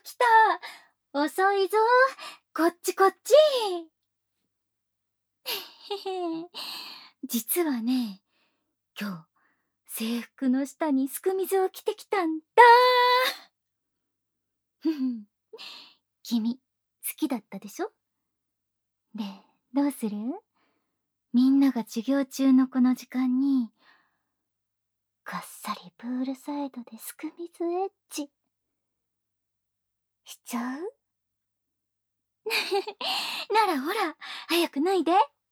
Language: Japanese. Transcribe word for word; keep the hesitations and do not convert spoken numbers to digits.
来た。遅いぞ。こっちこっち。実はね、今日、制服の下にすく水を着てきたんだ。君、好きだったでしょ？で、どうする？みんなが授業中のこの時間に、こっそりプールサイドですく水エッチしちゃう？ならほら、早く脱いで。